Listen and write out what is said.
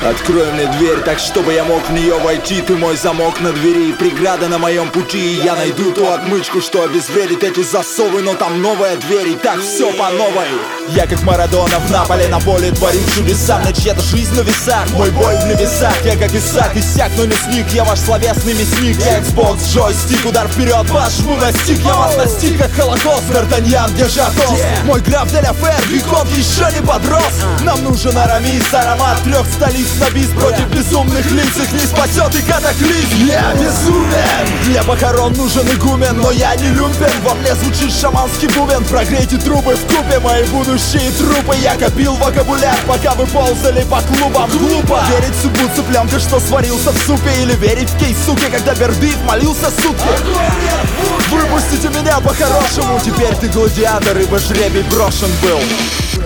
Открой мне дверь, так чтобы я мог в нее войти. Ты мой замок на двери и преграда на моем пути. И я найду ту отмычку, что обезвредит эти засовы. Но там новая дверь, и так все по новой. Я как Марадона в Наполе на поле творю чудеса. На чья-то жизнь на весах, мой бой в небесах. Я как Исаак, иссяк, но не сник. Я ваш словесный мясник, Xbox, джойстик. Удар вперед, пожму на стик. Я вас настиг, как Холокост, Д'Артаньян, держа тост. Мой граф Деля Фер, веков еще не подрос. Нам нужен Арамис, аромат 3 столиц на бис. Против безумных лиц их не спасет и катаклизм. Я безумен, для похорон нужен игумен. Но я не люмпен, во мне звучит шаманский бубен. Прогрейте трубы в купе, мои будущие трупы. Я копил вокабуляр, пока вы ползали по клубам. Глупо верить в судьбу цыпленка, что сварился в супе. Или верить в кейс, суки, когда Бердыев молился сутки. Выпустите меня по-хорошему, теперь ты гладиатор, ибо жребий брошен был.